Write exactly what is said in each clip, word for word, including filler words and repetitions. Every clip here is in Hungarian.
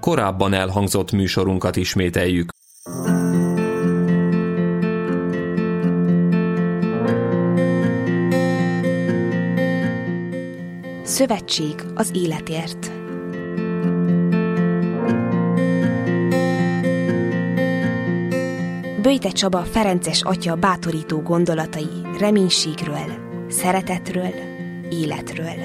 korábban elhangzott műsorunkat ismételjük. Szövetség az életért. Böjte Csaba ferences atya bátorító gondolatai reménységről, szeretetről, életről.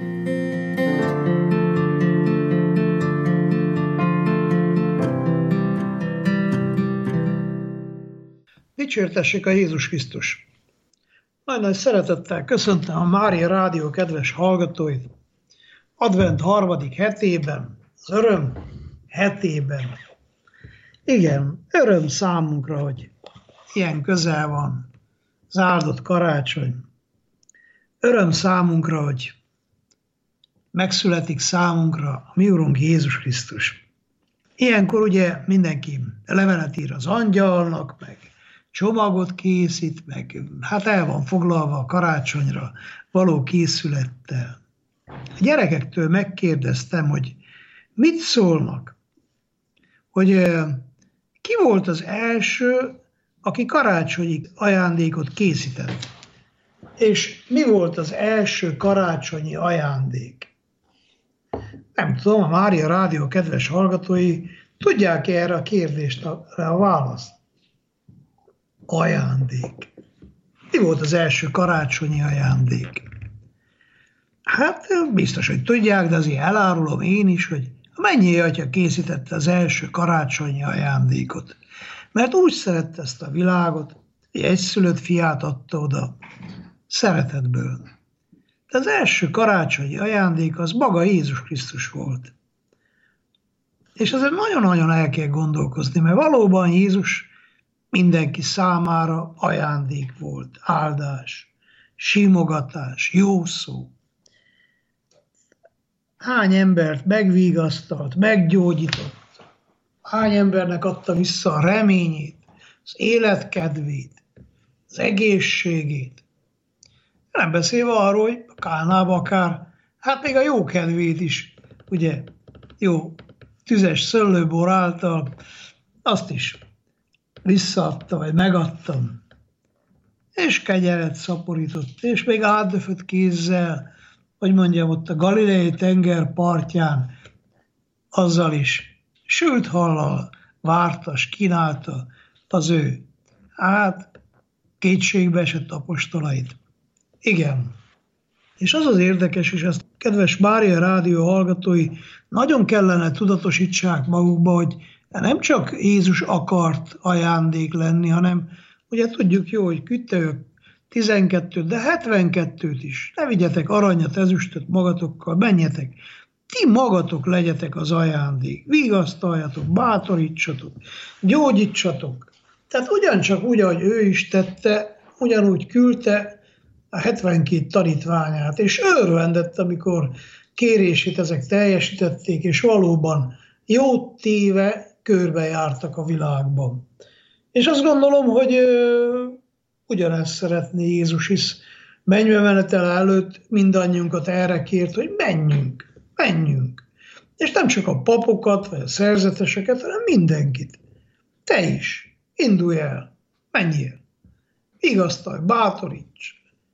Dicsértessék a Jézus Krisztus! Nagy-nagy szeretettel köszöntöm a Mária Rádió kedves hallgatóit. Advent harmadik hetében, az öröm hetében. Igen, öröm számunkra, hogy ilyen közel van az áldott karácsony. Öröm számunkra, hogy megszületik számunkra a mi Urunk Jézus Krisztus. Ilyenkor ugye mindenki levelet ír az angyalnak, meg csomagot készít, meg hát el van foglalva a karácsonyra való készülettel. A gyerekektől megkérdeztem, hogy mit szólnak, hogy ki volt az első, aki karácsonyi ajándékot készített, és mi volt az első karácsonyi ajándék. Nem tudom, a Mária Rádió kedves hallgatói tudják erre a kérdésre a választ? Ajándék. Mi volt az első karácsonyi ajándék? Hát biztos, hogy tudják, de azért elárulom én is, hogy a mennyei atya készítette az első karácsonyi ajándékot. Mert úgy szerette ezt a világot, hogy egyszülött fiát adta oda szeretetből. De az első karácsonyi ajándék az maga Jézus Krisztus volt. És azért nagyon-nagyon el kell gondolkozni, mert valóban Jézus mindenki számára ajándék volt, áldás, simogatás, jó szó. Hány embert megvigasztalt, meggyógyított, hány embernek adta vissza a reményét, az életkedvét, az egészségét. Nem beszélve arról, hogy a Kánába akár, hát még a jó kedvét is, ugye, jó tüzes szőlőbor által, azt is visszaadta, vagy megadtam. És kenyeret szaporított, és még átdöfött kézzel, hogy mondjam, ott a Galileai tenger partján, azzal is sült hallal várta, s kínálta az ő, hát kétségbe esett apostolait. Igen. És az az érdekes, és ezt kedves Mária Rádió hallgatói nagyon kellene tudatosítsák magukba, hogy nem csak Jézus akart ajándék lenni, hanem ugye tudjuk jó, hogy küldte ők tizenkettőt, de hetvenkettőt is. Ne vigyetek aranyat, ezüstöt magatokkal, menjetek. Ti magatok legyetek az ajándék. Vigasztaljatok, bátorítsatok, gyógyítsatok. Tehát ugyancsak úgy, ahogy ő is tette, ugyanúgy küldte a hetvenkét tanítványát, és örvendett, amikor kérését ezek teljesítették, és valóban jót téve körbejártak a világban. És azt gondolom, hogy ö, ugyanezt szeretné Jézus is mennybe menetele előtt mindannyiunkat erre kért, hogy menjünk, menjünk. És nem csak a papokat, vagy a szerzeteseket, hanem mindenkit. Te is, indulj el, menjél, vigasztalj, bátoríts.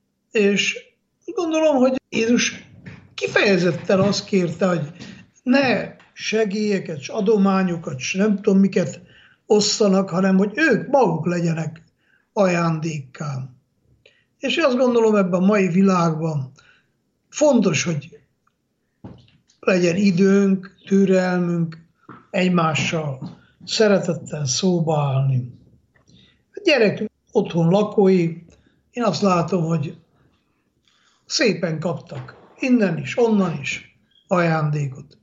És gondolom, hogy Jézus kifejezetten azt kérte, hogy ne segélyeket, s adományokat, s nem tudom miket osszanak, hanem hogy ők maguk legyenek ajándékká. És azt gondolom, ebben a mai világban fontos, hogy legyen időnk, türelmünk egymással, szeretettel szóba állni. A gyerek otthon lakói, én azt látom, hogy szépen kaptak innen is, onnan is ajándékot.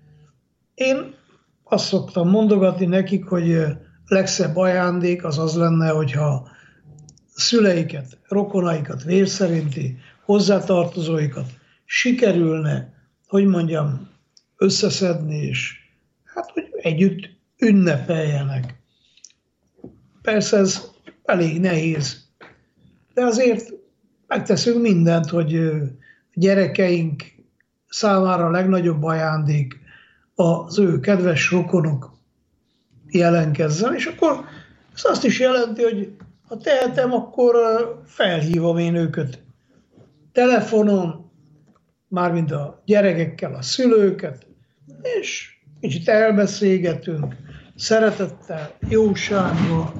Én azt szoktam mondogatni nekik, hogy legszebb ajándék az az lenne, hogyha szüleiket, rokonaikat, vérszerinti hozzátartozóikat sikerülne, hogy mondjam, összeszedni, és hát, hogy együtt ünnepeljenek. Persze ez elég nehéz, de azért megteszünk mindent, hogy gyerekeink számára a legnagyobb ajándék az ő kedves rokonok jelenkezzen, és akkor ez azt is jelenti, hogy ha tehetem, akkor felhívom én őket telefonon, mármint a gyerekekkel, a szülőket, és kicsit elbeszélgetünk, szeretettel, jósággal.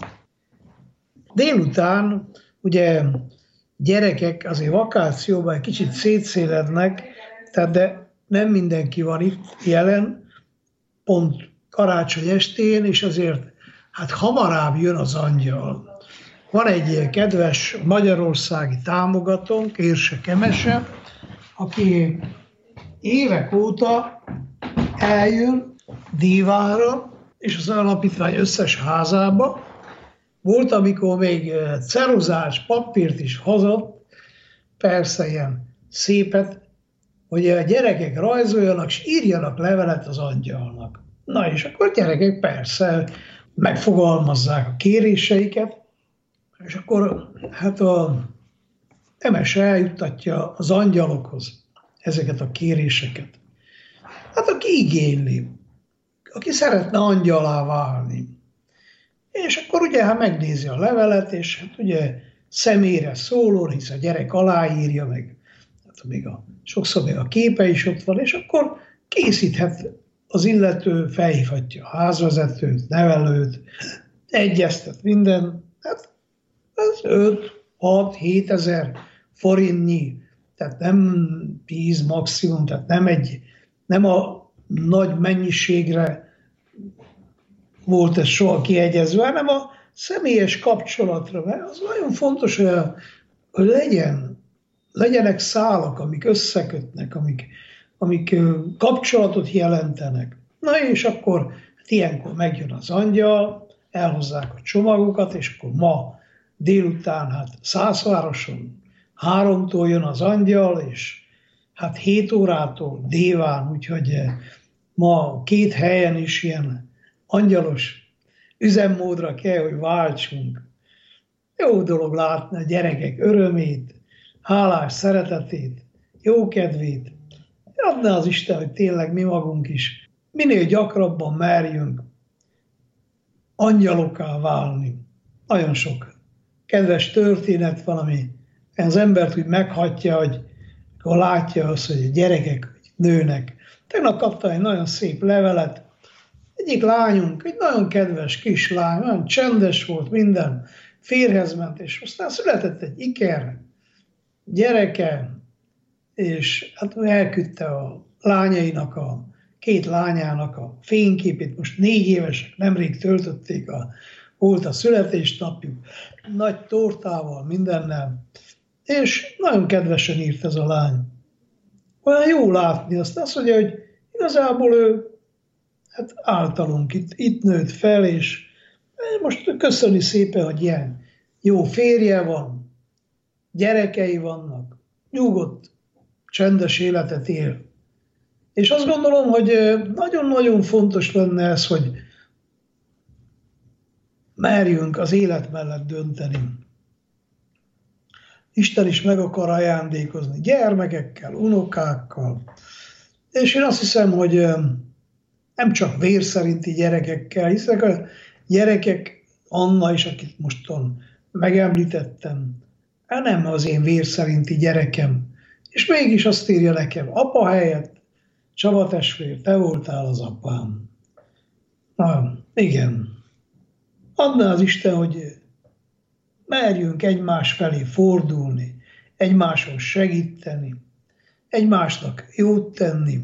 Délután ugye gyerekek azért vakációban egy kicsit szétszélednek, tehát de nem mindenki van itt jelen, pont karácsony estén, és azért hát hamarabb jön az angyal. Van egy ilyen kedves magyarországi támogatónk, Érse Kemese, aki évek óta eljön Dévára, és az alapítvány összes házába. Volt, amikor még ceruzás papírt is hozott, persze ilyen szépet, hogy a gyerekek rajzoljanak, és írjanak levelet az angyalnak. Na és akkor a gyerekek persze megfogalmazzák a kéréseiket, és akkor hát a Emese eljuttatja az angyalokhoz ezeket a kéréseket. Hát aki igényli, aki szeretne angyalá válni. És akkor ugye hát megnézi a levelet, és hát ugye személyre szóló, hisz a gyerek aláírja, meg hát még a, sokszor még a képe is ott van, és akkor készíthet az illető, felhívhatja a házvezetőt, nevelőt, egyeztet minden, hát ez öt, hat, hét ezer forintnyi, tehát nem tíz maximum, tehát nem egy, nem a nagy mennyiségre volt ez soha kiegyezve, hanem a személyes kapcsolatra, mert az nagyon fontos, hogy, a, hogy legyen, legyenek szálak, amik összekötnek, amik, amik kapcsolatot jelentenek. Na és akkor hát ilyenkor megjön az angyal, elhozzák a csomagokat, és akkor ma délután hát Szászvároson háromtól jön az angyal, és hát hét órától Déván, úgyhogy ma két helyen is ilyen angyalos üzemmódra kell, hogy váltsunk. Jó dolog látni a gyerekek örömét, hálás szeretetét, jókedvét. Adná az Isten, hogy tényleg mi magunk is minél gyakrabban merjünk angyalokká válni. Nagyon sok kedves történet van, ami az embert úgy meghatja, hogy akkor látja azt, hogy a gyerekek nőnek. Tegnap kaptam egy nagyon szép levelet, egyik lányunk, egy nagyon kedves kislány, nagyon csendes volt, minden, férjhez ment, és aztán született egy iker gyereke, és hát elküldte a lányainak, a két lányának a fényképét, most négy évesek, nemrég töltötték, a, volt a születésnapjuk, nagy tortával, mindennel, és nagyon kedvesen írt ez a lány. Olyan jó látni azt, azt mondja, hogy igazából ő hát általunk itt, itt nőtt fel, és most köszöni szépen, hogy ilyen jó férje van, gyerekei vannak, nyugodt, csendes életet él. És azt gondolom, hogy nagyon-nagyon fontos lenne ez, hogy merjünk az élet mellett dönteni. Isten is meg akar ajándékozni gyermekekkel, unokákkal. És én azt hiszem, hogy nem csak vér szerinti gyerekekkel, hiszen a gyerekek, Anna is, akit mostan megemlítettem, nem az én vér szerinti gyerekem. És mégis azt írja nekem, apa helyett, Csaba testvér, te voltál az apám. Na, igen. Adná az Isten, hogy merjünk egymás felé fordulni, egymáson segíteni, egymásnak jót tenni.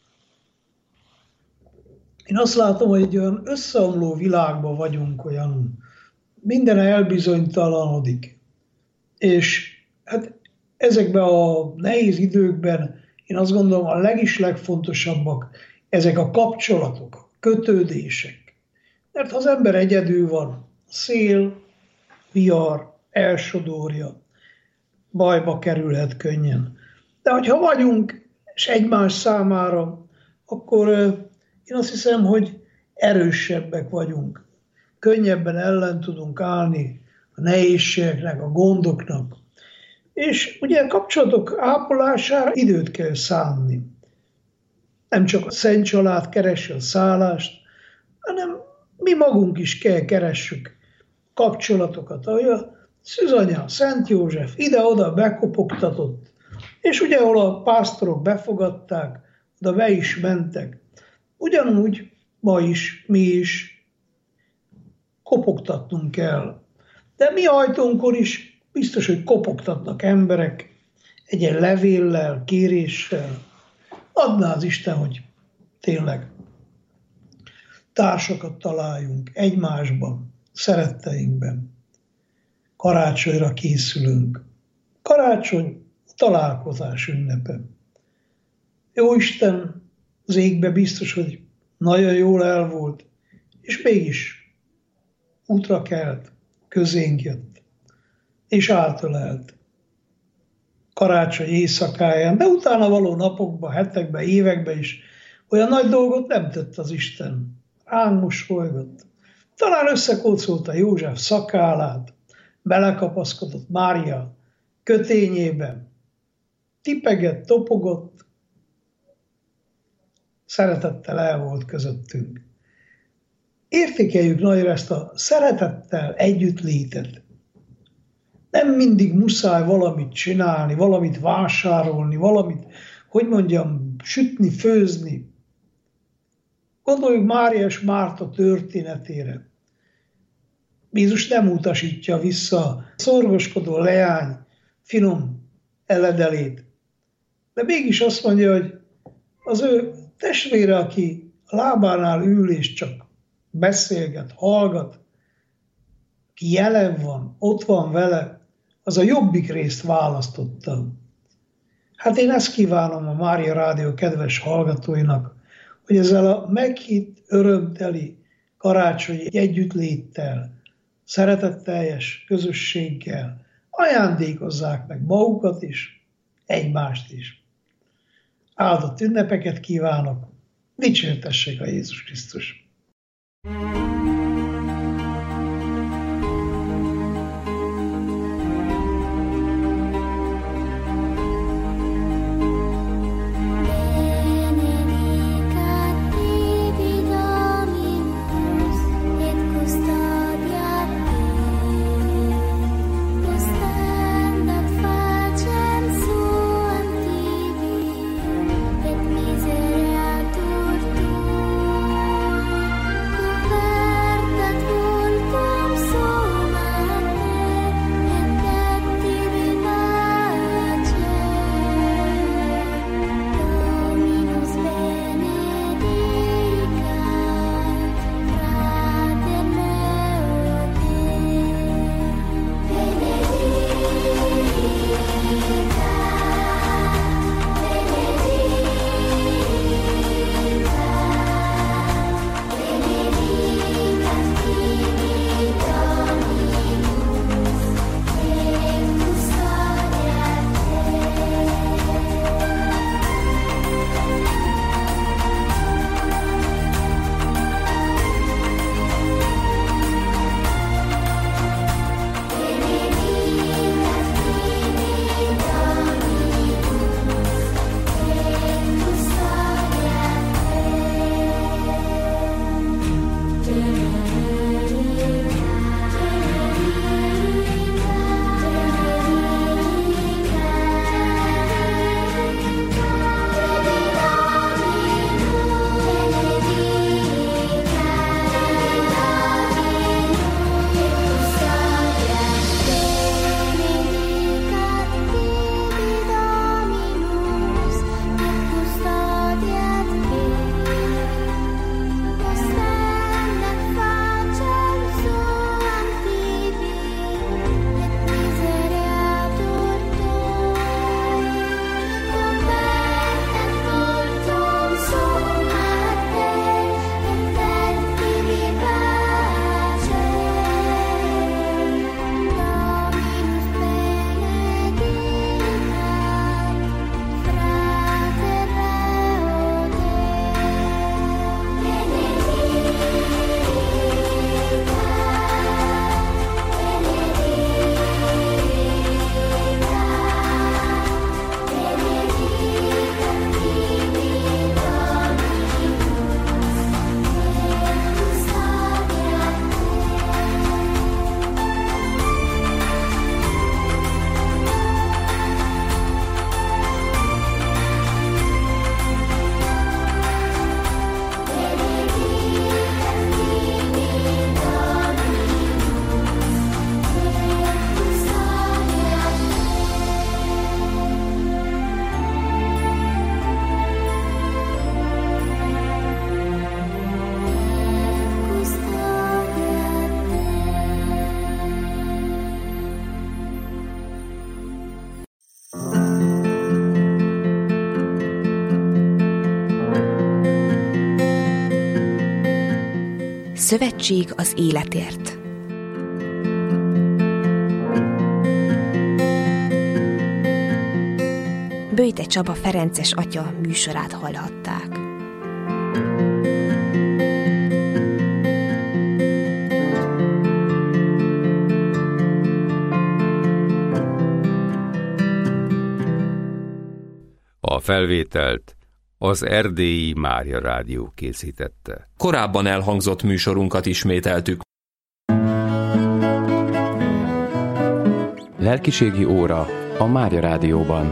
Én azt látom, hogy egy olyan összeomló világban vagyunk, olyan minden elbizonytalanodik. És hát ezekben a nehéz időkben én azt gondolom, a legis legfontosabbak ezek a kapcsolatok, a kötődések. Mert ha az ember egyedül van, szél, vihar, elsodorja, bajba kerülhet könnyen. De hogyha vagyunk, és egymás számára, akkor én azt hiszem, hogy erősebbek vagyunk. Könnyebben ellen tudunk állni a nehézségeknek, a gondoknak. És ugye a kapcsolatok ápolására időt kell szánni. nem csak a Szent Család keresse a szállást, hanem mi magunk is kell keressük kapcsolatokat, ahogy a Szűzanya, Szent József ide-oda bekopogtatott, és ugye, ahol a pásztorok befogadták, oda be is mentek. Ugyanúgy ma is, mi is kopogtatnunk kell. De mi ajtónkon is biztos, hogy kopogtatnak emberek egy-egy levéllel, kéréssel. Adná az Isten, hogy tényleg társakat találjunk egymásban, szeretteinkben. Karácsonyra készülünk. Karácsony találkozás ünnepe. Jóisten az égbe biztos, hogy nagyon jól el volt, és mégis útra kelt, közénk jött, és átölelt. Karácsony éjszakáján, de utána való napokban, hetekben, években is olyan nagy dolgot nem tett az Isten. Ránk mosolygott. Talán összekócolta József szakálát, belekapaszkodott Mária kötényébe, tipegett, topogott, szeretettel el volt közöttünk. Értékeljük nagyra ezt a szeretettel együttlétet. Nem mindig muszáj valamit csinálni, valamit vásárolni, valamit, hogy mondjam, sütni, főzni. Gondoljuk Mária és Márta történetére. Jézus nem utasítja vissza a szorgoskodó leány finom eledelét. De mégis azt mondja, hogy az ő testvére, aki a lábánál ül és csak beszélget, hallgat, ki jelen van, ott van vele, az a jobbik részt választotta. Hát én ezt kívánom a Mária Rádió kedves hallgatóinak, hogy ezzel a meghitt, örömteli karácsonyi együttléttel, szeretetteljes közösséggel ajándékozzák meg magukat is, egymást is. Áldott ünnepeket kívánok, dicsértessék a Jézus Krisztus! Bye. Szövetség az életért. Böjte Csaba ferences atya műsorát hallhatták. A felvételt az Erdélyi Mária Rádió készítette. Korábban elhangzott műsorunkat ismételtük. Lelkiségi óra a Mária Rádióban.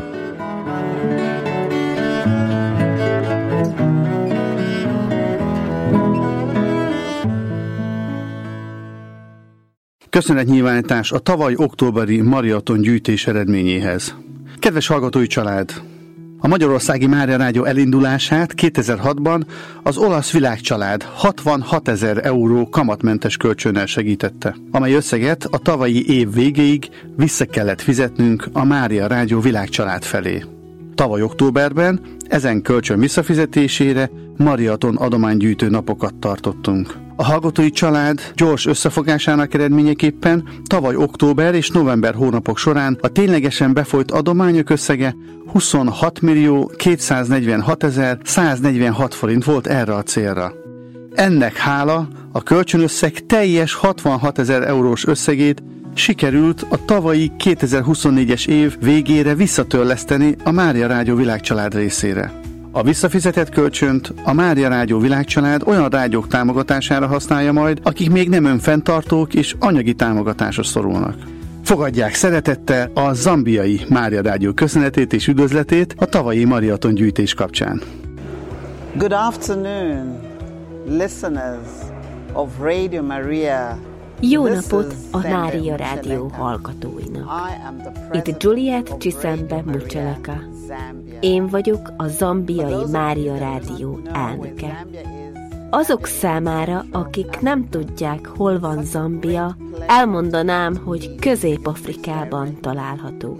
Köszönetnyilvánítás a tavaly októberi maraton gyűjtés eredményéhez. Kedves hallgatói család! A Magyarországi Mária Rádió elindulását kétezer-hatban az olasz világcsalád hatvanhatezer euró kamatmentes kölcsönnel segítette, amely összeget a tavalyi év végéig vissza kellett fizetnünk a Mária Rádió világcsalád felé. Tavaly októberben ezen kölcsön visszafizetésére maraton adománygyűjtő napokat tartottunk. A hallgatói család gyors összefogásának eredményeképpen tavaly október és november hónapok során a ténylegesen befolyt adományok összege huszonhat millió kétszáznegyvenhatezer száznegyvenhat forint volt erre a célra. Ennek hála a kölcsönösszeg teljes hatvanhatezer eurós összegét sikerült a tavalyi kétezer-huszonnégyes év végére visszatörleszteni a Mária Rádió világcsalád részére. A visszafizetett kölcsönt a Mária Rádió világcsalád olyan rádiók támogatására használja majd, akik még nem önfenntartók és anyagi támogatásra szorulnak. Fogadják szeretettel a zambiai Mária Rádió köszönetét és üdvözletét a tavalyi maraton gyűjtés kapcsán. Good afternoon, listeners of Radio Maria. Jó napot a Mária Rádió hallgatóinak. Itt Juliet Csiszembe Mucseleka. Én vagyok a zambiai Mária Rádió elnöke. Azok számára, akik nem tudják, hol van Zambia, elmondanám, hogy Közép-Afrikában található.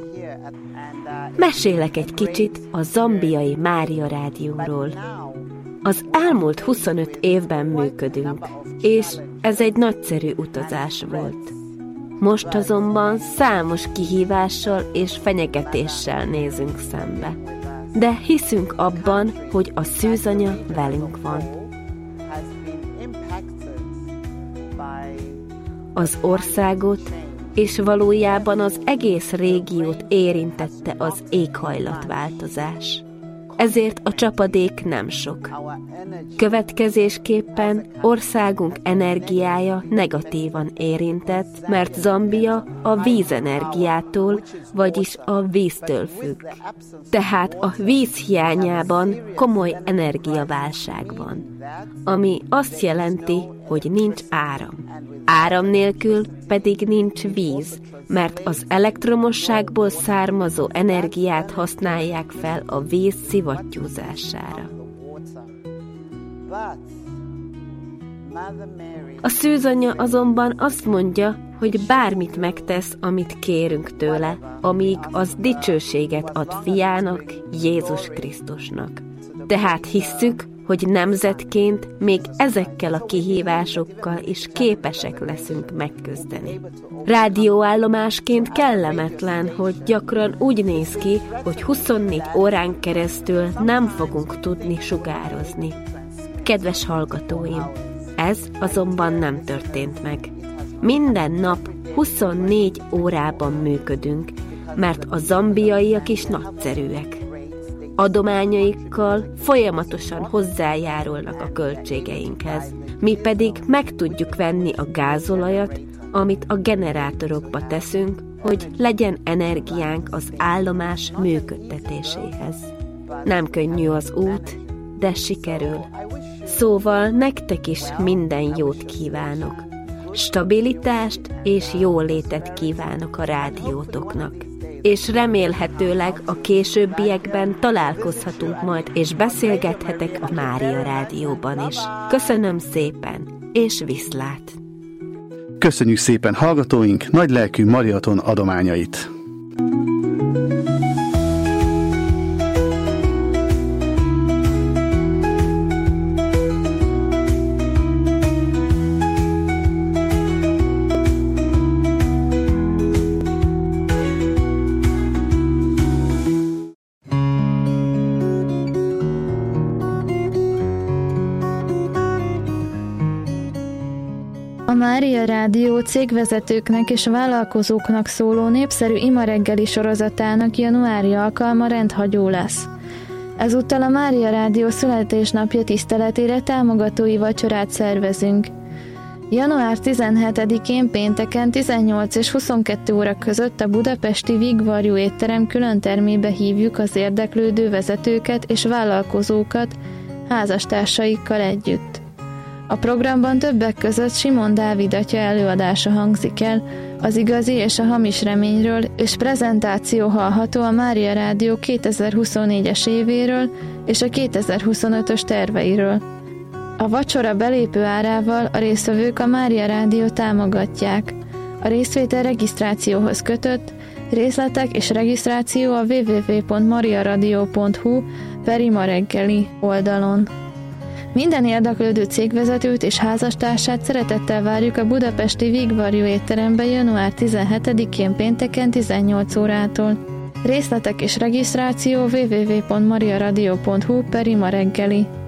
Mesélek egy kicsit a zambiai Mária Rádióról. Az elmúlt huszonöt évben működünk, és ez egy nagyszerű utazás volt. Most azonban számos kihívással és fenyegetéssel nézünk szembe. De hiszünk abban, hogy a szűzanya velünk van. Az országot és valójában az egész régiót érintette az éghajlatváltozás. Ezért a csapadék nem sok. Következésképpen országunk energiája negatívan érintett, mert Zambia a vízenergiától, vagyis a víztől függ. Tehát a víz hiányában komoly energiaválság van, ami azt jelenti, hogy nincs áram. Áram nélkül pedig nincs víz, mert az elektromosságból származó energiát használják fel a víz szivattyúzására. A szűzanya azonban azt mondja, hogy bármit megtesz, amit kérünk tőle, amíg az dicsőséget ad fiának, Jézus Krisztusnak. Tehát hisszük, hogy nemzetként még ezekkel a kihívásokkal is képesek leszünk megküzdeni. Rádióállomásként kellemetlen, hogy gyakran úgy néz ki, hogy huszonnégy órán keresztül nem fogunk tudni sugározni. Kedves hallgatóim, ez azonban nem történt meg. Minden nap huszonnégy órában működünk, mert a zambiaiak is nagyszerűek. Adományaikkal folyamatosan hozzájárulnak a költségeinkhez. Mi pedig meg tudjuk venni a gázolajat, amit a generátorokba teszünk, hogy legyen energiánk az állomás működtetéséhez. Nem könnyű az út, de sikerül. Szóval nektek is minden jót kívánok. Stabilitást és jólétet kívánok a rádiótoknak. És remélhetőleg a későbbiekben találkozhatunk majd, és beszélgethetek a Mária Rádióban is. Köszönöm szépen, és viszlát! Köszönjük szépen hallgatóink nagylelkű maraton adományait! Mária Rádió cégvezetőknek és vállalkozóknak szóló népszerű ima reggeli sorozatának januári alkalma rendhagyó lesz. Ezúttal a Mária Rádió születésnapja tiszteletére támogatói vacsorát szervezünk. január tizenhetedikén pénteken tizennyolc és huszonkettő óra között a budapesti Vigvarjú étterem külön termébe hívjuk az érdeklődő vezetőket és vállalkozókat házastársaikkal együtt. A programban többek között Simon Dávid atya előadása hangzik el, az igazi és a hamis reményről, és prezentáció hallható a Mária Rádió kétezer-huszonnégyes évéről és a kétezer-huszonötös terveiről. A vacsora belépő árával a résztvevők a Mária Rádió támogatják. A részvétel regisztrációhoz kötött, részletek és regisztráció a double-u double-u double-u pont mariaradio pont hu per ima reggeli oldalon. Minden érdeklődő cégvezetőt és házastársát szeretettel várjuk a budapesti Vigvarjú étterembe január tizenhetedikén pénteken tizennyolc órától. Részletek és regisztráció double-u double-u double-u pont mariaradio pont hu per ima reggeli.